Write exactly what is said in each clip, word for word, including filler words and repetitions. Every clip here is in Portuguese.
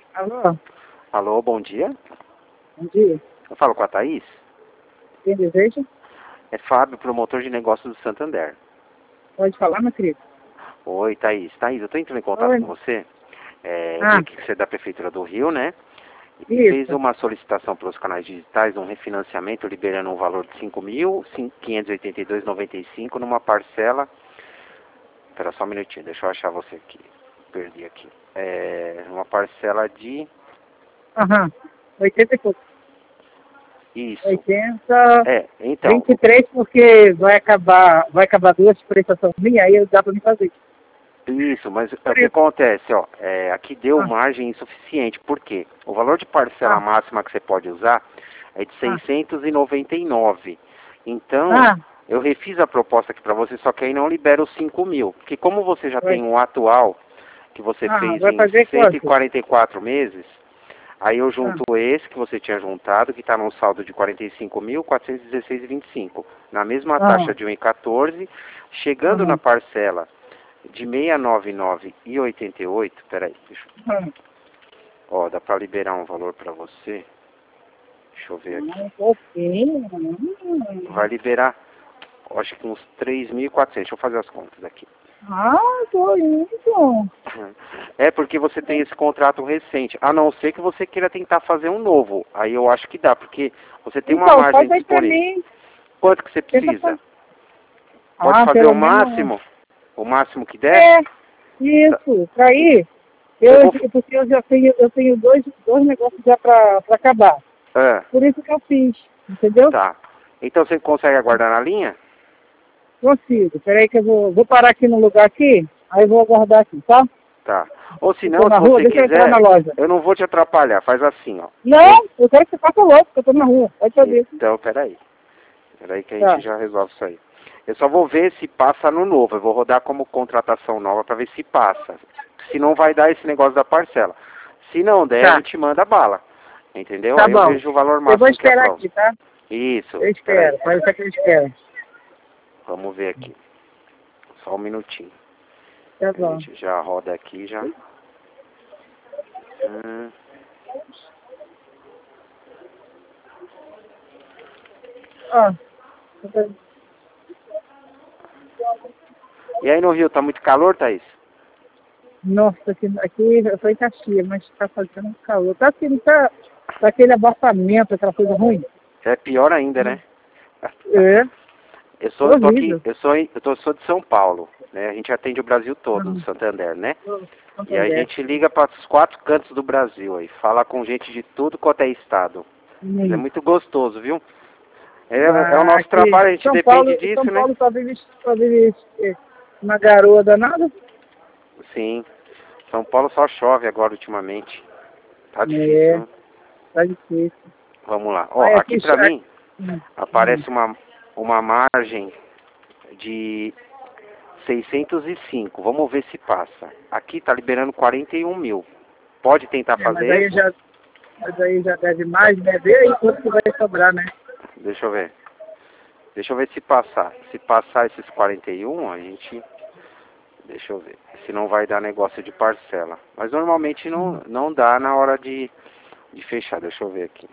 Alô, Alô, bom dia. bom dia. Eu falo com a Thaís. Quem deseja? É Fábio, promotor de negócios do Santander. Pode falar, meu querido. Oi, Thaís. Thaís, eu estou entrando em contato Oi. com você. É, eu vi Ah, aqui que você é da Prefeitura do Rio, né? E fez isso. uma solicitação pelos canais digitais, um refinanciamento liberando um valor de cinco mil quinhentos e oitenta e dois reais e noventa e cinco centavos numa parcela. Espera só um minutinho, deixa eu achar você aqui. Perdi aqui. É uma parcela de... Aham. oitenta e pouco. Isso. oitenta, É, então, vinte e três, porque vai acabar, vai acabar duas prestações minhas, aí dá pra me fazer. isso, mas é o Por que isso. acontece, ó, é, aqui deu Ah, margem insuficiente, por quê? O valor de parcela ah, máxima que você pode usar é de ah, seiscentos e noventa e nove. Então, ah, eu refiz a proposta aqui para você, só que aí não libera os cinco mil. Porque como você já vai, tem um atual, que você ah, fez vai em fazer cento e quanto? quarenta e quatro meses, aí eu Ah, junto esse que você tinha juntado, que está num saldo de quarenta e cinco mil quatrocentos e dezesseis reais e vinte e cinco centavos, na mesma taxa aham, de um vírgula quatorze, chegando na aham, parcela de seiscentos e noventa e nove reais e oitenta e oito centavos, peraí, deixa eu... aham. Ó, dá para liberar um valor para você, deixa eu ver Ah, aqui. um pouquinho. Hum. Vai liberar, acho que uns três mil e quatrocentos, deixa eu fazer as contas aqui. Ah, tô indo. É porque você tem esse contrato recente, a não ser que você queira tentar fazer um novo, aí eu acho que dá, porque você tem uma Então, margem faz aí pra disponível. mim. Quanto que você Tenta precisa? fazer. Pode Ah, fazer pelo o menos. máximo? O máximo que der? É, Tá. isso. Pra E- ir. Eu Eu, vou... porque eu já tenho, eu tenho dois, dois negócios já para acabar. É, Por isso que eu fiz, entendeu? tá. Então você consegue aguardar na linha? Consigo. Peraí que eu vou, vou parar aqui no lugar aqui, aí vou aguardar aqui, tá? Tá. Ou se Eu tô não, na se rua, você deixa eu entrar na quiser, loja. eu não vou te atrapalhar. Faz assim, ó. Eu... Não, eu quero que você faça logo, porque eu tô na rua. Pode fazer. Então, peraí. Peraí que a gente Tá, já resolve isso aí. Eu só vou ver se passa no novo. Eu vou rodar como contratação nova para ver se passa. Se não vai dar esse negócio da parcela. Se não der, a tá, gente manda bala. Entendeu? tá Aí eu bom. vejo o valor Eu vou máximo que esperar aprova. aqui, tá? Isso. Eu Peraí. espero, pode ser que eu espero. Vamos ver aqui. Só um minutinho. Tá A bom. gente já roda aqui já. Hum. Ó, E aí no Rio, tá muito calor, Thaís? nossa, aqui, aqui eu tô em Caxias, mas tá fazendo um calor. Tá assim, tá, tá aquele abafamento, aquela coisa ruim. É pior ainda, né? É, Eu sou, eu tô aqui, horrível. eu sou, em- eu tô, sou de São Paulo, né? A gente atende o Brasil todo, do Uhum. Santander, né? E aí a Santander. gente liga para os quatro cantos do Brasil aí, fala com gente de tudo quanto é estado. Mas é Hum. muito gostoso, viu? É, é o Ah, nosso aqui, trabalho, a gente São depende Paulo, São disso, né? Paulo só vive, só vive eh, uma garoa danada. Sim. São Paulo só chove agora ultimamente. Tá difícil, É, hein? tá difícil. Vamos lá. Ó, Aí aqui aqui, pra aqui mim hum, hum. aparece uma, uma margem de seiscentos e cinco. Vamos ver se passa. Aqui tá liberando quarenta e um mil. Pode tentar É, mas fazer aí esse? já, mas aí já deve mais, né? Vê aí quanto que vai sobrar, né? Deixa eu ver. Deixa eu ver se passar. Se passar esses quarenta e um, a gente... Deixa eu ver. Se não vai dar negócio de parcela. Mas normalmente não, Hum. não dá na hora de, de fechar. Deixa eu ver aqui.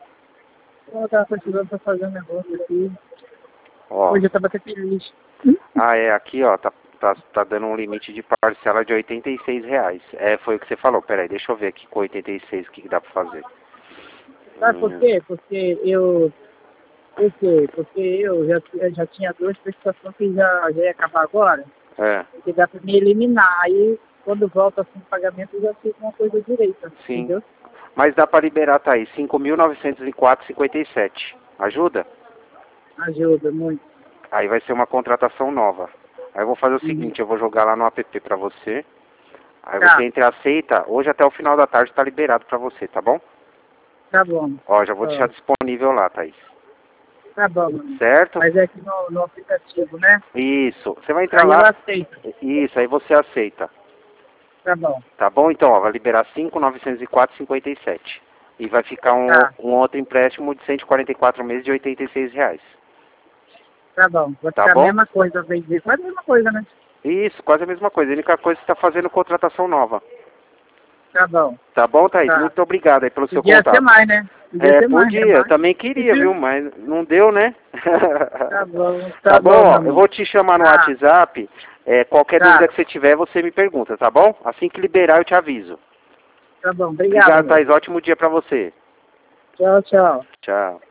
Eu tava precisando pra fazer um negócio aqui. Ó. Hoje eu tava até feliz. Hum? Ah, é. Aqui, ó. Tá, tá, tá dando um limite de parcela de oitenta e seis reais. É, foi o que você falou. Peraí, deixa eu ver aqui com oitenta e seis o que, que dá pra fazer. Sabe por Hum, quê? Porque eu, por quê? Porque eu já, eu já tinha duas prestações que já, já ia acabar agora. é. Que dá para me eliminar. Aí, quando volta assim o pagamento, eu já fiz uma coisa direita, Sim. entendeu? Mas dá pra liberar, tá aí. cinco mil novecentos e quatro reais e cinquenta e sete. Ajuda? Ajuda muito. Aí vai ser uma contratação nova. Aí eu vou fazer o Uhum. seguinte, eu vou jogar lá no app pra você. Aí você Tá, entra e aceita. Hoje até o final da tarde tá liberado pra você, tá bom? tá bom. Ó, já vou Ó, deixar disponível lá, Thaís. tá bom, mano. Certo? Mas é aqui no, no aplicativo, né? Isso. Você vai entrar Aí eu lá. aceito. Isso, aí você aceita. Tá bom. Tá bom? Então, ó, vai liberar cinco mil novecentos e quatro reais e cinquenta e sete. E vai ficar um, Tá, um outro empréstimo de cento e quarenta e quatro meses de oitenta e seis reais. tá bom. Vai Tá ficar a bom? mesma coisa, bem dizer. Quase a mesma coisa, né? Isso, quase a mesma coisa. A única coisa é que você está fazendo contratação nova. Tá bom. Tá bom, Thaís? Tá. Muito obrigado aí pelo seu Podia contato. ser mais, né? Podia É, ser mais, podia, né? eu também queria, viu? Mas não deu, né? Tá bom, Tá, tá, bom, bom, ó, meu eu amor. vou te chamar no Tá. WhatsApp. É, qualquer Tá. dúvida que você tiver, você me pergunta, tá bom? Assim que liberar, eu te aviso. Tá bom, obrigado. Obrigado, amor. Thaís. Ótimo dia pra você. Tchau, tchau. Tchau.